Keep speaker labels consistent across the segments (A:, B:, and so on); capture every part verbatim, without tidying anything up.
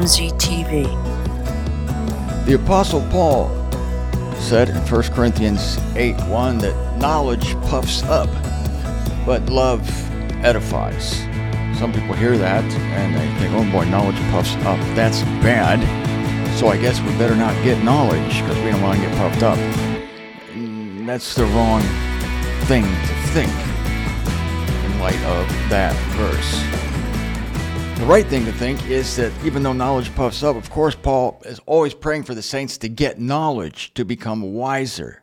A: Z T V.
B: The Apostle Paul said in First Corinthians eight one that knowledge puffs up, but love edifies. Some people hear that and they think, oh boy, knowledge puffs up. That's bad. So I guess we better not get knowledge because we don't want to get puffed up. That's the wrong thing to think in light of that verse. The right thing to think is that even though knowledge puffs up, of course, Paul is always praying for the saints to get knowledge, to become wiser.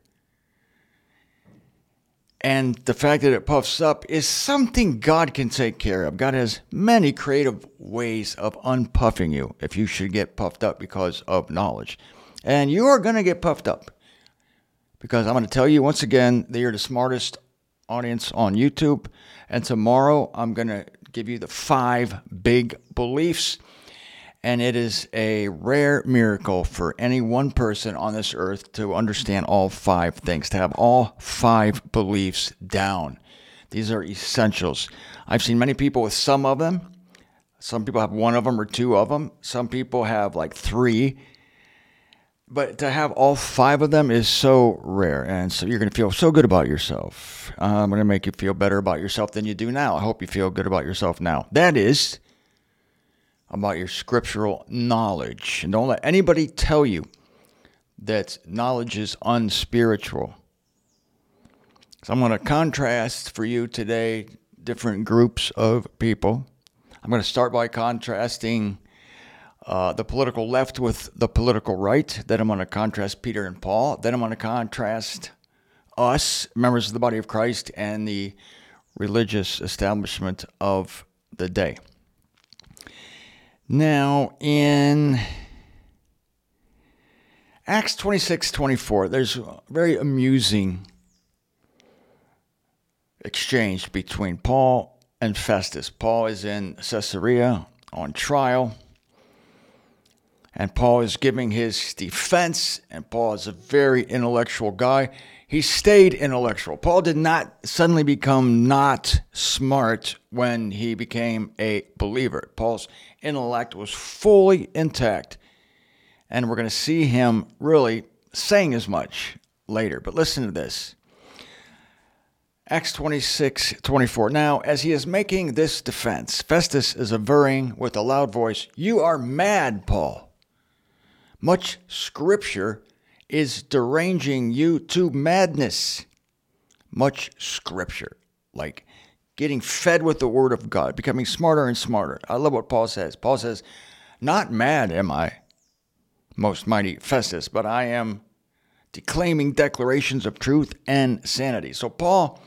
B: And the fact that it puffs up is something God can take care of. God has many creative ways of unpuffing you if you should get puffed up because of knowledge. And you are going to get puffed up because I'm going to tell you once again that you're the smartest audience on YouTube. And tomorrow I'm going to give you the five big beliefs. And it is a rare miracle for any one person on this earth to understand all five things, to have all five beliefs down. These are essentials. I've seen many people with some of them. Some people have one of them or two of them. Some people have like three. But to have all five of them is so rare. And so you're going to feel so good about yourself. Uh, I'm going to make you feel better about yourself than you do now. I hope you feel good about yourself now. That is about your scriptural knowledge. And don't let anybody tell you that knowledge is unspiritual. So I'm going to contrast for you today different groups of people. I'm going to start by contrasting uh, the political left with the political right. Then I'm going to contrast Peter and Paul. Then I'm going to contrast us, members of the body of Christ, and the religious establishment of the day. Now, in Acts twenty-six twenty-four, there's a very amusing exchange between Paul and Festus. Paul is in Caesarea on trial, and Paul is giving his defense, and Paul is a very intellectual guy. He stayed intellectual. Paul did not suddenly become not smart when he became a believer. Paul's intellect was fully intact, and we're going to see him really saying as much later. But listen to this. Acts twenty-six twenty-four. Now, as he is making this defense, Festus is averring with a loud voice, "You are mad, Paul. Much scripture is deranging you to madness." Much scripture, like getting fed with the word of God, becoming smarter and smarter. I love what Paul says. Paul says, "Not mad am I, most mighty Festus, but I am declaiming declarations of truth and sanity." So Paul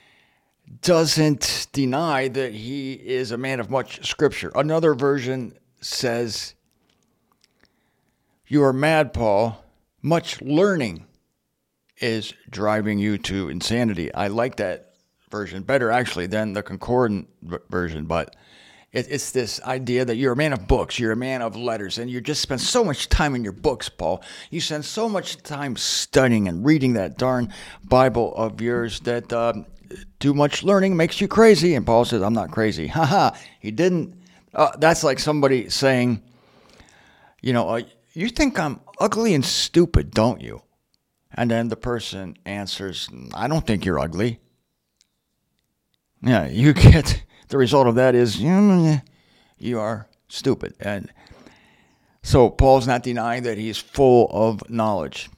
B: doesn't deny that he is a man of much scripture. Another version says, "You are mad, Paul. Much learning is driving you to insanity." I like that version better, actually, than the concordant version. But it, it's this idea that you're a man of books, you're a man of letters, and you just spend so much time in your books, Paul. You spend so much time studying and reading that darn Bible of yours that uh, too much learning makes you crazy. And Paul says, "I'm not crazy." Ha ha. He didn't. Uh, that's like somebody saying, you know, uh, "You think I'm ugly and stupid, don't you?" And then the person answers, "I don't think you're ugly." Yeah, you get the result of that is mm, you are stupid. And so Paul's not denying that he's full of knowledge.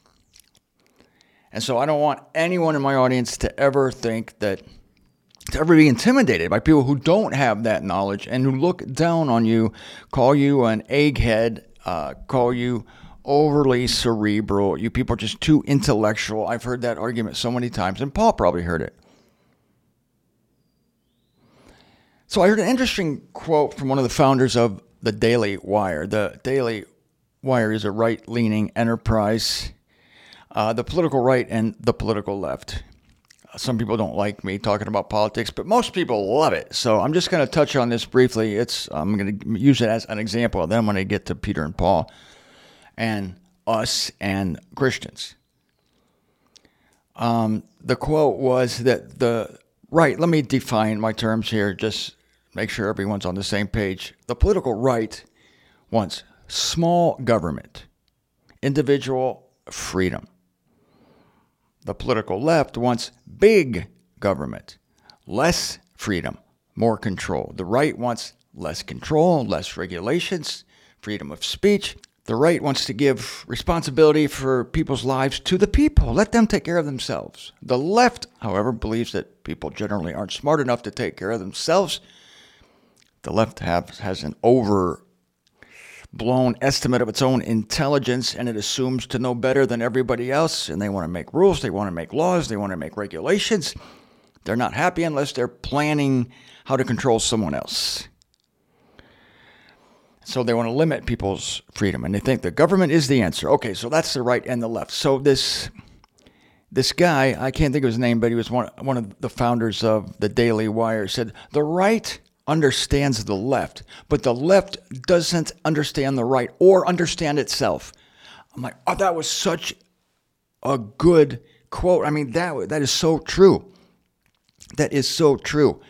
B: And so I don't want anyone in my audience to ever think that, to ever be intimidated by people who don't have that knowledge and who look down on you, call you an egghead, uh, call you overly cerebral. You people are just too intellectual. I've heard that argument so many times, and Paul probably heard it. So I heard an interesting quote from one of the founders of the Daily Wire. The Daily Wire is a right-leaning enterprise, uh, the political right and the political left. Some people don't like me talking about politics, but most people love it. So I'm just going to touch on this briefly. It's I'm going to use it as an example. Then I'm going to get to Peter and Paul and us and Christians. Um, the quote was that the right, let me define my terms here, just make sure everyone's on the same page. The political right wants small government, individual freedom. The political left wants big government, less freedom, more control. The right wants less control, less regulations, freedom of speech. The right wants to give responsibility for people's lives to the people. Let them take care of themselves. The left, however, believes that people generally aren't smart enough to take care of themselves. The left have, has an overblown estimate of its own intelligence, and it assumes to know better than everybody else, and they want to make rules, they want to make laws, they want to make regulations. They're not happy unless they're planning how to control someone else. So they want to limit people's freedom, and they think the government is the answer. Okay, so that's the right and the left. So this this guy, I can't think of his name, but he was one, one of the founders of the Daily Wire, said the right understands the left, but the left doesn't understand the right or understand itself. I'm like, oh, that was such a good quote. I mean, that that is so true. That is so true.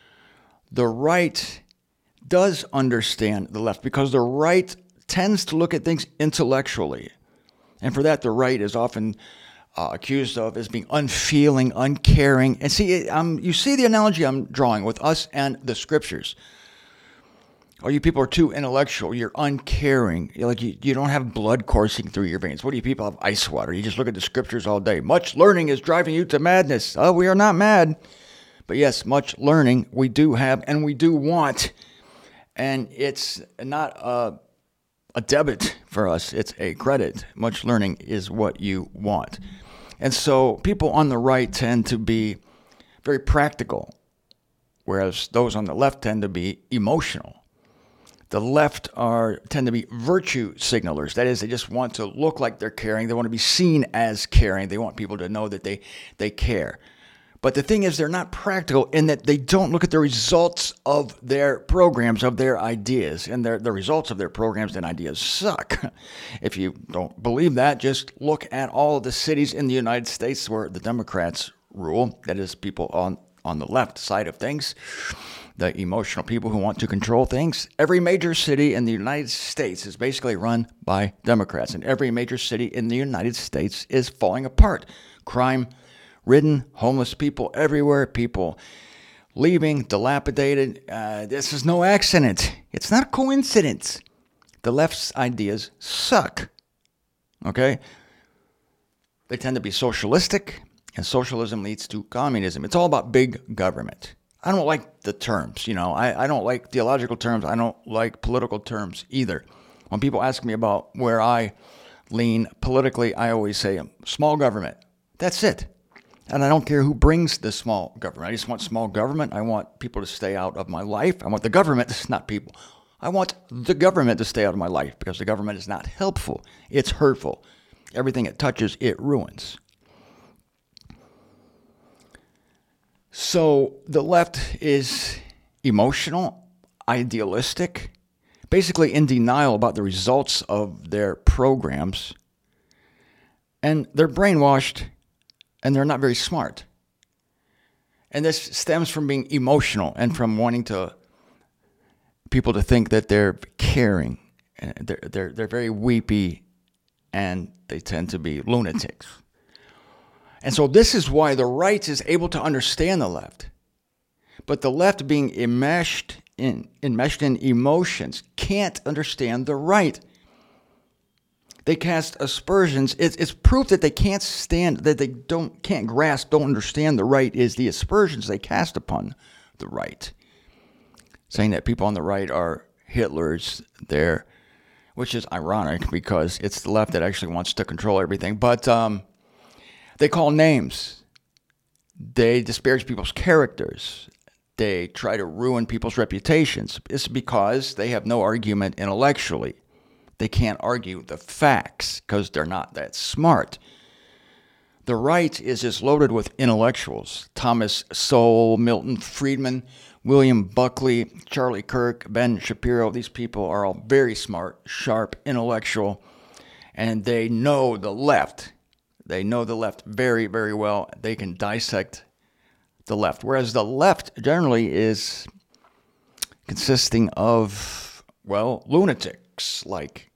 B: The right does understand the left because the right tends to look at things intellectually. And for that, the right is often uh, accused of as being unfeeling, uncaring. And see, um, you see the analogy I'm drawing with us and the scriptures. Oh, you people are too intellectual. You're uncaring. You're like you, you don't have blood coursing through your veins. What do you people have? Ice water. You just look at the scriptures all day. Much learning is driving you to madness. Oh, we are not mad. But yes, much learning we do have and we do want. And it's not a, a debit for us. It's a credit. Much learning is what you want. And so people on the right tend to be very practical, whereas those on the left tend to be emotional. The left are tend to be virtue signalers. That is, they just want to look like they're caring. They want to be seen as caring. They want people to know that they, they care. But the thing is, they're not practical in that they don't look at the results of their programs, of their ideas. And their, the results of their programs and ideas suck. If you don't believe that, just look at all of the cities in the United States where the Democrats rule. That is, people on, on the left side of things, the emotional people who want to control things. Every major city in the United States is basically run by Democrats. And every major city in the United States is falling apart. Crime ridden, homeless people everywhere, people leaving, dilapidated. Uh, this is no accident. It's not a coincidence. The left's ideas suck. Okay? They tend to be socialistic, and socialism leads to communism. It's all about big government. I don't like the terms, you know. I, I don't like theological terms. I don't like political terms either. When people ask me about where I lean politically, I always say small government. That's it. And I don't care who brings the small government. I just want small government. I want people to stay out of my life. I want the government, not people. I want the government to stay out of my life because the government is not helpful. It's hurtful. Everything it touches, it ruins. So the left is emotional, idealistic, basically in denial about the results of their programs. And they're brainwashed. And they're not very smart. And this stems from being emotional and from wanting to people to think that they're caring. They're, they're, they're very weepy, and they tend to be lunatics. And so this is why the right is able to understand the left. But the left, being enmeshed in, enmeshed in emotions, can't understand the right. They cast aspersions. It's, it's proof that they can't stand, that they don't can't grasp, don't understand the right is the aspersions they cast upon the right. Saying that people on the right are Hitlers there, which is ironic because it's the left that actually wants to control everything. But um, they call names. They disparage people's characters. They try to ruin people's reputations. It's because they have no argument intellectually. They can't argue the facts because they're not that smart. The right is just loaded with intellectuals. Thomas Sowell, Milton Friedman, William Buckley, Charlie Kirk, Ben Shapiro. These people are all very smart, sharp, intellectual, and they know the left. They know the left very, very well. They can dissect the left. Whereas the left generally is consisting of, well, lunatics like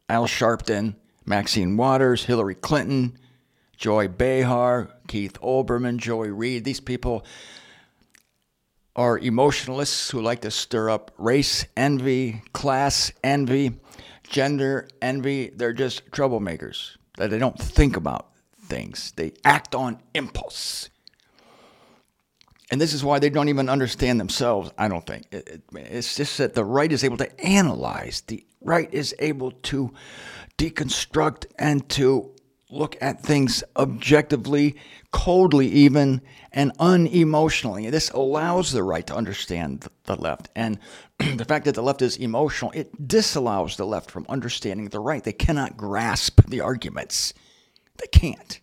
B: Al Sharpton, Maxine Waters, Hillary Clinton, Joy Behar, Keith Olbermann, Joy Reid. These people are emotionalists who like to stir up race envy, class envy, gender envy. They're just troublemakers. That they don't think about things. They act on impulse. And this is why they don't even understand themselves, I don't think. It, it, it's just that the right is able to analyze. The right is able to deconstruct and to look at things objectively, coldly even, and unemotionally. This allows the right to understand the left. And the fact that the left is emotional, it disallows the left from understanding the right. They cannot grasp the arguments. They can't.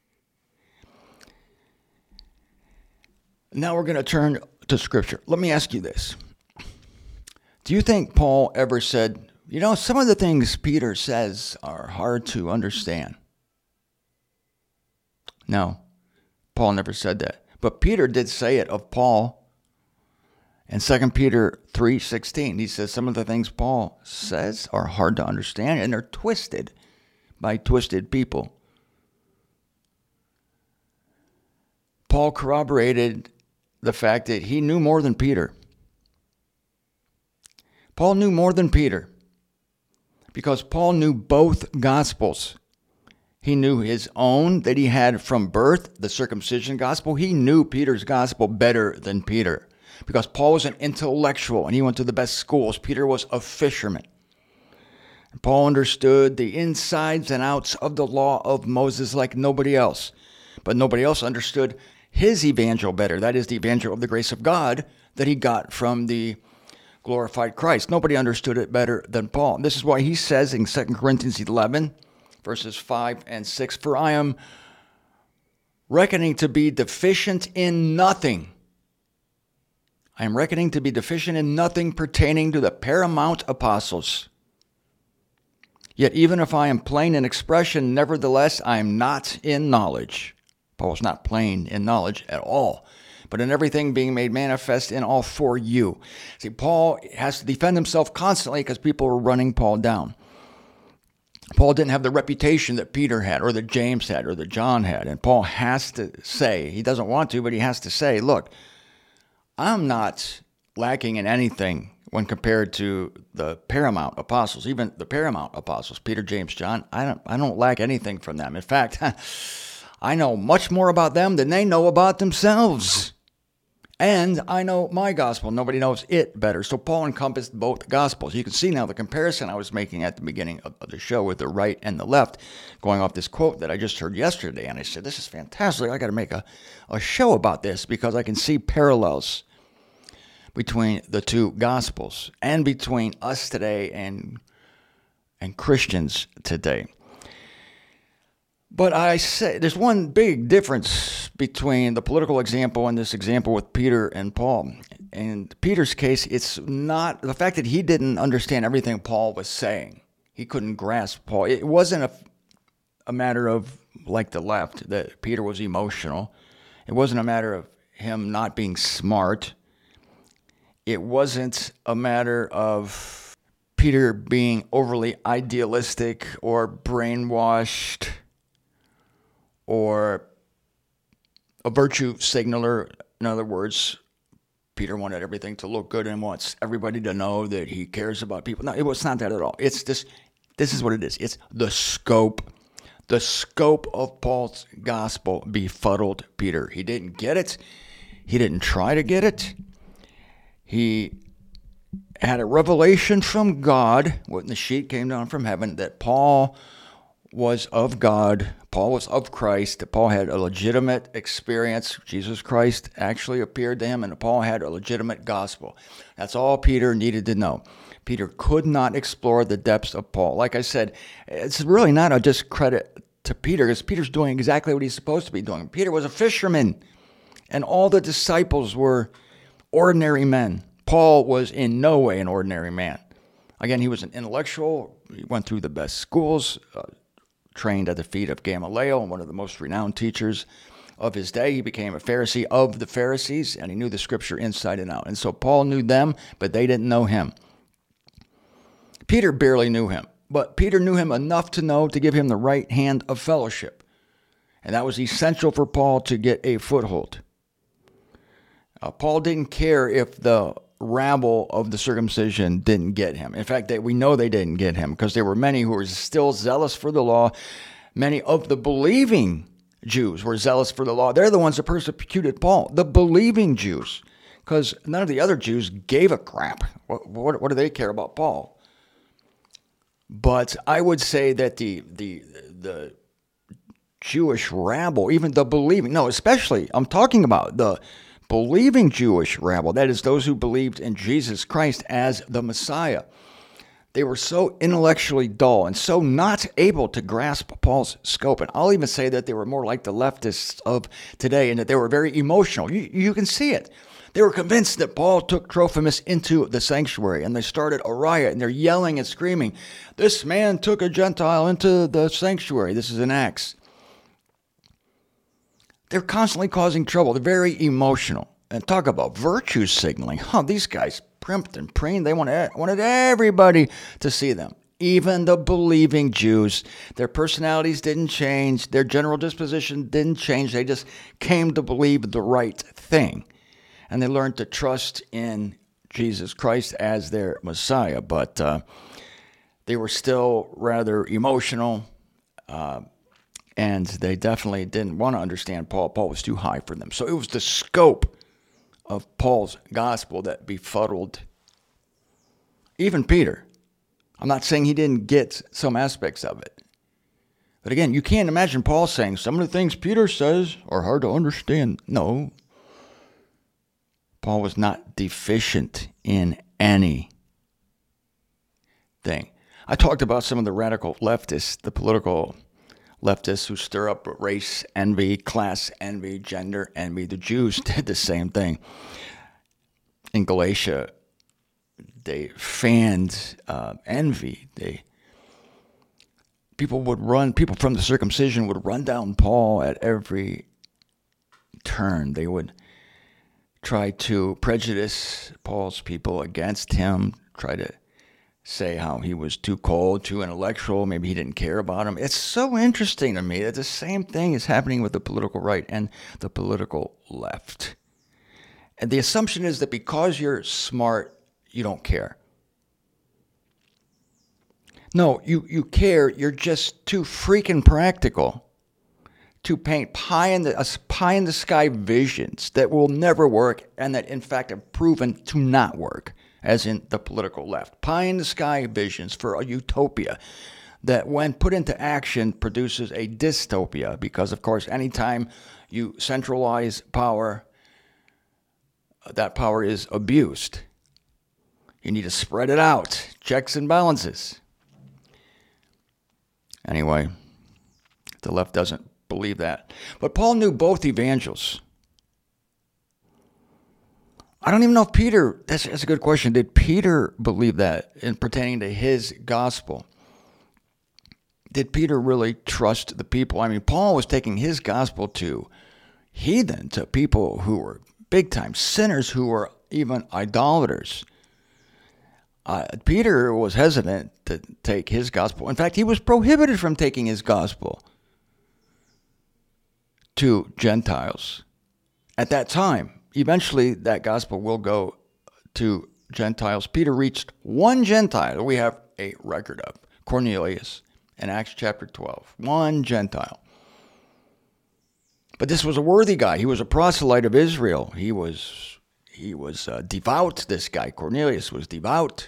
B: Now we're going to turn to Scripture. Let me ask you this. Do you think Paul ever said, you know, some of the things Peter says are hard to understand? No, Paul never said that. But Peter did say it of Paul. In Second Peter three sixteen, he says some of the things Paul says are hard to understand, and they're twisted by twisted people. Paul corroborated the fact that he knew more than Peter. Paul knew more than Peter because Paul knew both Gospels. He knew his own that he had from birth, the circumcision gospel. He knew Peter's gospel better than Peter because Paul was an intellectual and he went to the best schools. Peter was a fisherman. And Paul understood the insides and outs of the law of Moses like nobody else. But nobody else understood his evangel better. That is the evangel of the grace of God that he got from the glorified Christ. Nobody understood it better than Paul. This is why he says in Second Corinthians eleven, verses five and six, for I am reckoning to be deficient in nothing. I am reckoning to be deficient in nothing pertaining to the paramount apostles. Yet even if I am plain in expression, nevertheless I am not in knowledge. Paul's not plain in knowledge at all, but in everything being made manifest in all for you. See, Paul has to defend himself constantly because people are running Paul down. Paul didn't have the reputation that Peter had or that James had or that John had. And Paul has to say, he doesn't want to, but he has to say, look, I'm not lacking in anything when compared to the paramount apostles, even the paramount apostles, Peter, James, John. I don't, I don't lack anything from them. In fact, I know much more about them than they know about themselves. And I know my gospel. Nobody knows it better. So Paul encompassed both gospels. You can see now the comparison I was making at the beginning of the show with the right and the left, going off this quote that I just heard yesterday. And I said, this is fantastic. I got to make a, a show about this because I can see parallels between the two gospels and between us today and, and Christians today. But I say there's one big difference between the political example and this example with Peter and Paul. In Peter's case, it's not the fact that he didn't understand everything Paul was saying. He couldn't grasp Paul. It wasn't a, a matter of, like the left, that Peter was emotional. It wasn't a matter of him not being smart. It wasn't a matter of Peter being overly idealistic or brainwashed or a virtue signaler. In other words, Peter wanted everything to look good and wants everybody to know that he cares about people. No, it was not that at all. It's this, this is what it is. It's the scope. The scope of Paul's gospel befuddled Peter. He didn't get it. He didn't try to get it. He had a revelation from God, when the sheet came down from heaven, that Paul was of God. Paul was of Christ. Paul had a legitimate experience. Jesus Christ actually appeared to him, and Paul had a legitimate gospel. That's all Peter needed to know. Peter could not explore the depths of Paul. Like I said, it's really not a discredit to Peter, because Peter's doing exactly what he's supposed to be doing. Peter was a fisherman, and all the disciples were ordinary men. Paul was in no way an ordinary man. Again, he was an intellectual. He went through the best schools, uh, trained at the feet of Gamaliel, one of the most renowned teachers of his day. He became a Pharisee of the Pharisees, and he knew the scripture inside and out. And so Paul knew them, but they didn't know him. Peter barely knew him. but Peter knew him enough to know to give him the right hand of fellowship. And that was essential for Paul to get a foothold. Uh, Paul didn't care if the rabble of the circumcision didn't get him. In fact, they, we know they didn't get him because there were many who were still zealous for the law. Many of the believing Jews were zealous for the law. They're the ones that persecuted Paul, the believing Jews, because none of the other Jews gave a crap. What, what, what do they care about Paul? But I would say that the the the Jewish rabble, even the believing, no, especially, I'm talking about the believing Jewish rabble, that is those who believed in Jesus Christ as the Messiah. They were so intellectually dull and so not able to grasp Paul's scope. And I'll even say that they were more like the leftists of today and that they were very emotional. You, you can see it. They were convinced that Paul took Trophimus into the sanctuary, and they started a riot, and they're yelling and screaming, "This man took a Gentile into the sanctuary." This is in Acts. They're constantly causing trouble. They're very emotional. And talk about virtue signaling. Huh, these guys primped and preened. They wanted, wanted everybody to see them. Even the believing Jews. Their personalities didn't change. Their general disposition didn't change. They just came to believe the right thing. And they learned to trust in Jesus Christ as their Messiah. But uh, they were still rather emotional. Uh, and they definitely didn't want to understand Paul. Paul was too high for them. So it was the scope of Paul's gospel that befuddled even Peter. I'm not saying he didn't get some aspects of it. But again, you can't imagine Paul saying some of the things Peter says are hard to understand. No. Paul was not deficient in any thing. I talked about some of the radical leftists, the political leftists who stir up race envy, class envy, gender envy. The Jews did the same thing. In Galatia, they fanned uh, envy. They people would run. People from the circumcision would run down Paul at every turn. They would try to prejudice Paul's people against him. Try to say how he was too cold, too intellectual, maybe he didn't care about him. It's so interesting to me that the same thing is happening with the political right and the political left. And the assumption is that because you're smart, you don't care. No, you, you care, you're just too freaking practical to paint pie in the, uh, pie in the sky visions that will never work and that in fact have proven to not work. As in the political left. Pie-in-the-sky visions for a utopia that when put into action produces a dystopia because, of course, anytime you centralize power, that power is abused. You need to spread it out. Checks and balances. Anyway, the left doesn't believe that. But Paul knew both evangels. I don't even know if Peter, that's, that's a good question. Did Peter believe that in pertaining to his gospel? Did Peter really trust the people? I mean, Paul was taking his gospel to heathen, to people who were big-time sinners, who were even idolaters. Uh, Peter was hesitant to take his gospel. In fact, he was prohibited from taking his gospel to Gentiles at that time. Eventually, that gospel will go to Gentiles. Peter reached one Gentile we have a record of, Cornelius, in Acts chapter twelve. One Gentile. But this was a worthy guy. He was a proselyte of Israel. He was he was uh, devout, this guy. Cornelius was devout.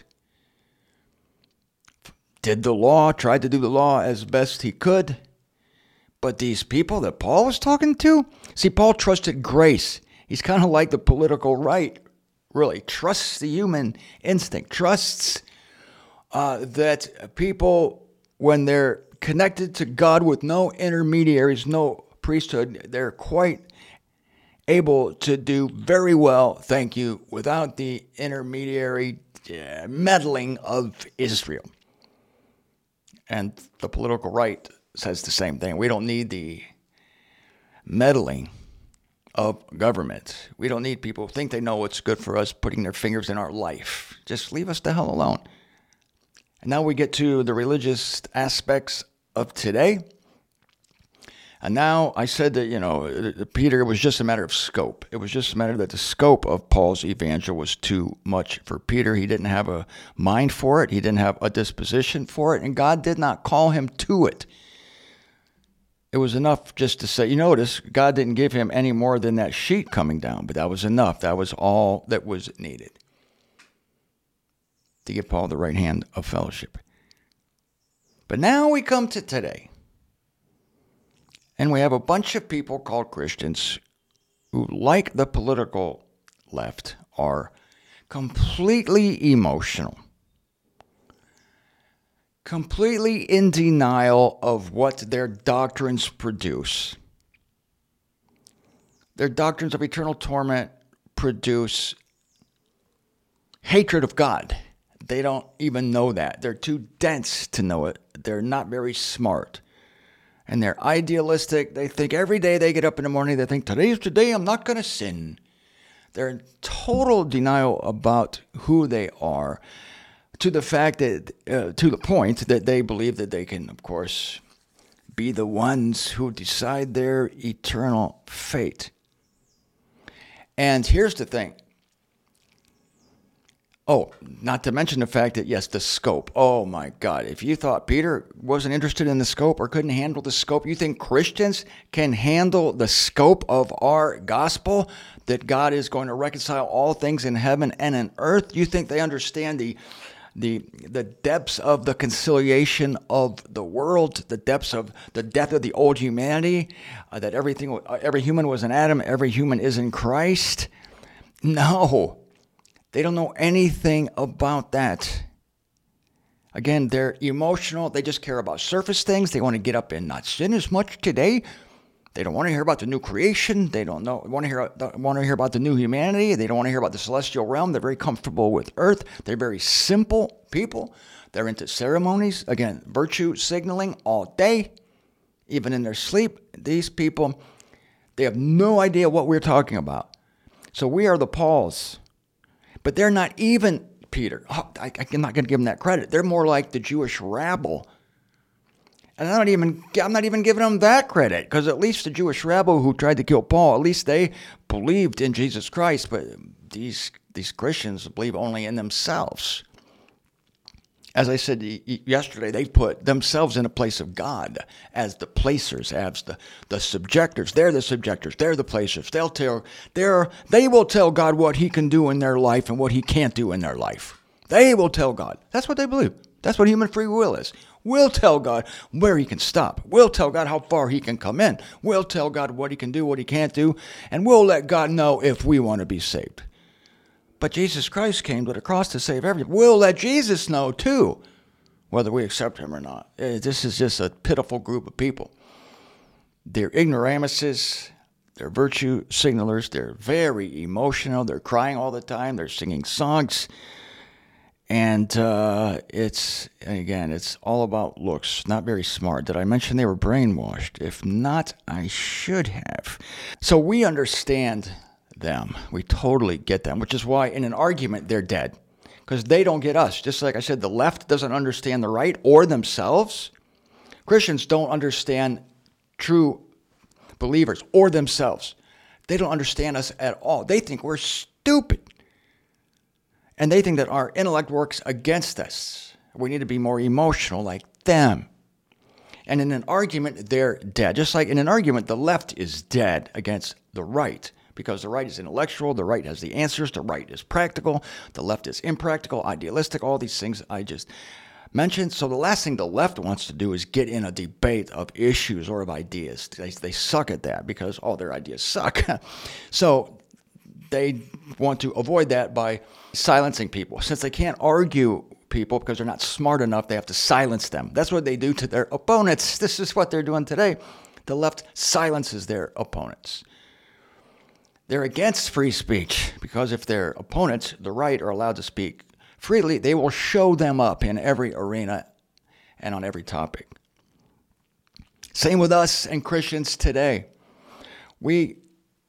B: Did the law, tried to do the law as best he could. But these people that Paul was talking to, see, Paul trusted grace. He's kind of like the political right, really. Trusts the human instinct. Trusts uh, that people, when they're connected to God with no intermediaries, no priesthood, they're quite able to do very well, thank you, without the intermediary uh, meddling of Israel. And the political right says the same thing. We don't need the meddling of government. We don't need people who think they know what's good for us, putting their fingers in our life. Just leave us the hell alone. And now we get to the religious aspects of today. And now I said that, you know, Peter, it was just a matter of scope. It was just a matter that the scope of Paul's evangel was too much for Peter. He didn't have a mind for it. He didn't have a disposition for it. And God did not call him to it. It was enough just to say, you notice, God didn't give him any more than that sheet coming down. But that was enough. That was all that was needed to give Paul the right hand of fellowship. But now we come to today. And we have a bunch of people called Christians who, like the political left, are completely emotional, completely in denial of what their doctrines produce. Their doctrines of eternal torment produce hatred of God. They don't even know that. They're too dense to know it. They're not very smart. And they're idealistic. They think every day they get up in the morning, they think, today's the day I'm not going to sin. They're in total denial about who they are, to the fact that, uh, to the point that they believe that they can, of course, be the ones who decide their eternal fate. And here's the thing. Oh, not to mention the fact that, yes, the scope. Oh, my God. If you thought Peter wasn't interested in the scope or couldn't handle the scope, you think Christians can handle the scope of our gospel, that God is going to reconcile all things in heaven and in earth? You think they understand the the the depths of the conciliation of the world, the depths of the death of the old humanity, uh, that everything, every human was in Adam, every human is in Christ? No. They don't know anything about that. Again, they're emotional. They just care about surface things. They want to get up and not sin as much today. They don't want to hear about the new creation. They don't know want to hear want to hear about the new humanity. They don't want to hear about the celestial realm. They're very comfortable with earth. They're very simple people. They're into ceremonies. Again, virtue signaling all day, even in their sleep. These people, they have no idea what we're talking about. So we are the Pauls. But they're not even Peter. Oh, I, I'm not going to give them that credit. They're more like the Jewish rabble. And I'm not even, I'm not even giving them that credit, because at least the Jewish rabble who tried to kill Paul, at least they believed in Jesus Christ. But these these Christians believe only in themselves. As I said yesterday, they put themselves in a place of God as the placers, as the, the subjectors. They're the subjectors. They're the placers. They'll tell, they're, they will tell God what he can do in their life and what he can't do in their life. They will tell God. That's what they believe. That's what human free will is. We'll tell God where he can stop. We'll tell God how far he can come in. We'll tell God what he can do, what he can't do, and we'll let God know if we want to be saved. But Jesus Christ came to the cross to save everyone. We'll let Jesus know, too, whether we accept him or not. This is just a pitiful group of people. They're ignoramuses. They're virtue signalers. They're very emotional. They're crying all the time. They're singing songs. And uh, it's, again, it's all about looks. Not very smart. Did I mention they were brainwashed? If not, I should have. So we understand them. We totally get them, which is why in an argument they're dead, because they don't get us. Just like I said, the left doesn't understand the right or themselves. Christians don't understand true believers or themselves. They don't understand us at all. They think we're stupid. And they think that our intellect works against us. We need to be more emotional like them. And in an argument, they're dead. Just like in an argument, the left is dead against the right, because the right is intellectual, the right has the answers, the right is practical, the left is impractical, idealistic, all these things I just mentioned. So the last thing the left wants to do is get in a debate of issues or of ideas. They, they suck at that because all their ideas suck. So they want to avoid that by silencing people. Since they can't argue people because they're not smart enough, they have to silence them. That's what they do to their opponents. This is what they're doing today. The left silences their opponents. They're against free speech because if their opponents, the right, are allowed to speak freely, they will show them up in every arena and on every topic. Same with us and Christians today. We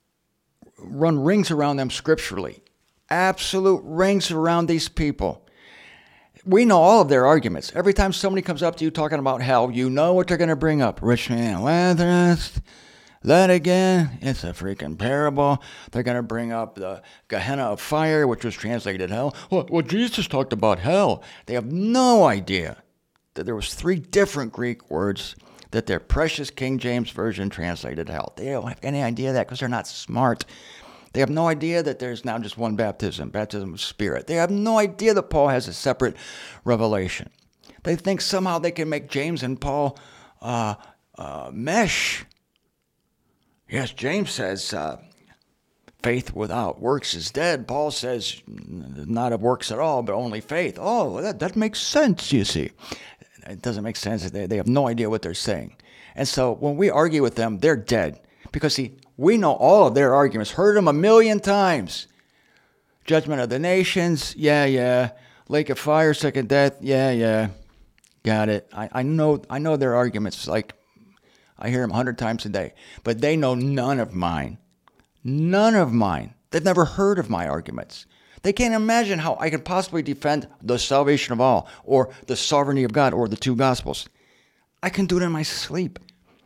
B: run rings around them scripturally. Absolute rings around these people. We know all of their arguments. Every time somebody comes up to you talking about hell, you know what they're going to bring up. Rich man, Lazarus, that again, it's a freaking parable. They're going to bring up the Gehenna of fire, which was translated hell. Well, well, Jesus talked about hell. They have no idea that there was three different Greek words that their precious King James Version translated hell. They don't have any idea of that because they're not smart. They have no idea that there's now just one baptism, baptism of spirit. They have no idea that Paul has a separate revelation. They think somehow they can make James and Paul uh, uh, mesh. Yes, James says uh, faith without works is dead. Paul says not of works at all, but only faith. Oh, that, that makes sense, you see. It doesn't make sense. They, they have no idea what they're saying. And so when we argue with them, they're dead. Because, see, we know all of their arguments, heard them a million times. Judgment of the nations, yeah, yeah. Lake of fire, second death, yeah, yeah. Got it. I, I know I know their arguments, like I hear them a hundred times a day. But they know none of mine. None of mine. They've never heard of my arguments. They can't imagine how I can possibly defend the salvation of all, or the sovereignty of God, or the two gospels. I can do it in my sleep.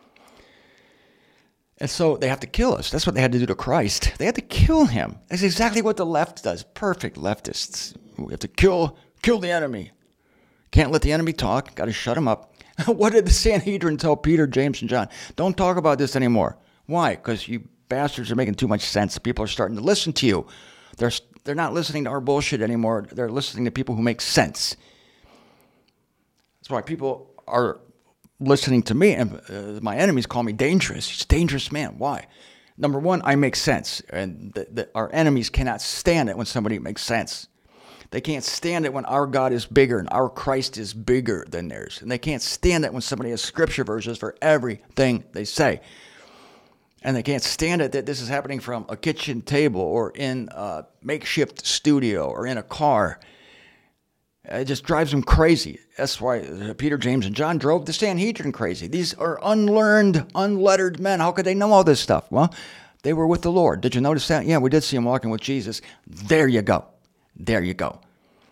B: And so they have to kill us. That's what they had to do to Christ. They had to kill him. That's exactly what the left does. Perfect leftists. We have to kill kill the enemy. Can't let the enemy talk. Got to shut him up. What did the Sanhedrin tell Peter, James, and John? Don't talk about this anymore. Why? Because you bastards are making too much sense. People are starting to listen to you. They're, they're not listening to our bullshit anymore. They're listening to people who make sense. That's why people are listening to me, and uh, my enemies call me dangerous. He's a dangerous man. Why? Number one, I make sense. And the, the, our enemies cannot stand it when somebody makes sense. They can't stand it when our God is bigger and our Christ is bigger than theirs. And they can't stand it when somebody has scripture verses for everything they say. And they can't stand it that this is happening from a kitchen table or in a makeshift studio or in a car. It just drives them crazy. That's why Peter, James, and John drove the Sanhedrin crazy. These are unlearned, unlettered men. How could they know all this stuff? Well, they were with the Lord. Did you notice that? Yeah, we did see them walking with Jesus. There you go. There you go.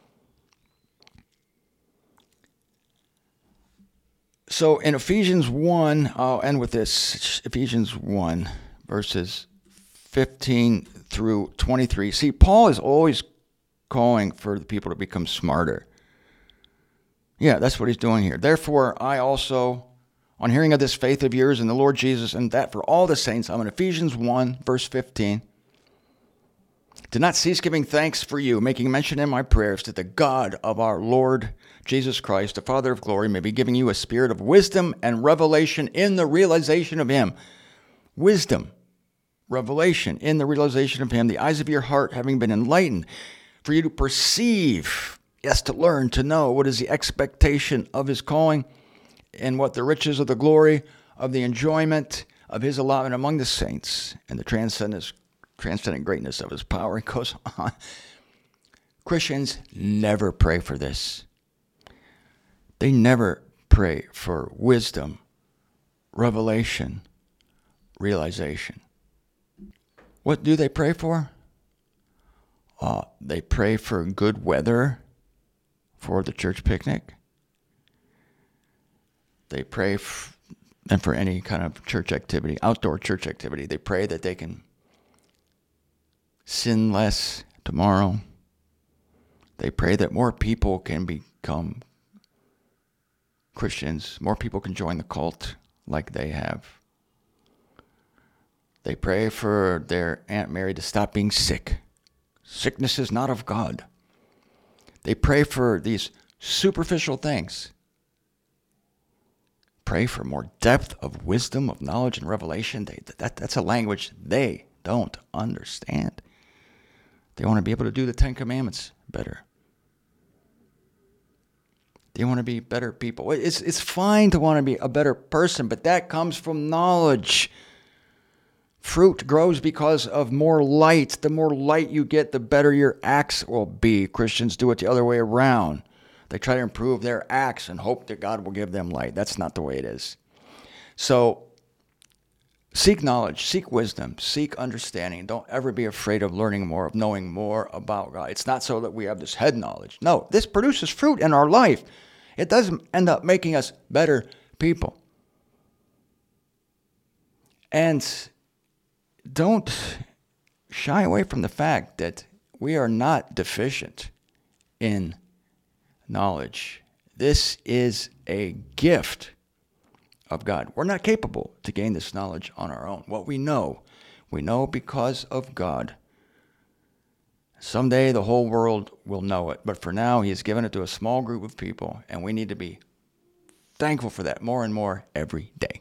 B: So in Ephesians one, I'll end with this. Ephesians one, verses fifteen through twenty-three. See, Paul is always calling for the people to become smarter. Yeah, that's what he's doing here. Therefore, I also, on hearing of this faith of yours in the Lord Jesus, and that for all the saints, I'm in Ephesians one, verse fifteen. Did not cease giving thanks for you, making mention in my prayers that the God of our Lord Jesus Christ, the Father of glory, may be giving you a spirit of wisdom and revelation in the realization of him. Wisdom, revelation in the realization of him, the eyes of your heart having been enlightened, for you to perceive, yes, to learn, to know what is the expectation of his calling and what the riches of the glory of the enjoyment of his allotment among the saints and the transcendent, transcendent greatness of his power. It goes on. Christians never pray for this. They never pray for wisdom, revelation, realization. What do they pray for? Uh, they pray for good weather for the church picnic. They pray f- and for any kind of church activity, outdoor church activity. They pray that they can sin less tomorrow. They pray that more people can become Christians. More people can join the cult like they have. They pray for their Aunt Mary to stop being sick. Sickness is not of God. They pray for these superficial things. Pray for more depth of wisdom, of knowledge, and revelation. They, that, that's a language they don't understand. They want to be able to do the Ten Commandments better. They want to be better people. It's, it's fine to want to be a better person, but that comes from knowledge. Fruit grows because of more light. The more light you get, the better your acts will be. Christians do it the other way around. They try to improve their acts and hope that God will give them light. That's not the way it is. So Seek knowledge, seek wisdom, seek understanding. Don't ever be afraid of learning more, of knowing more about God. It's not so that we have this head knowledge. No, this produces fruit in our life. It doesn't end up making us better people. And don't shy away from the fact that we are not deficient in knowledge. This is a gift of God. We're not capable to gain this knowledge on our own. What we know, we know because of God. Someday the whole world will know it, but for now he has given it to a small group of people, and we need to be thankful for that more and more every day.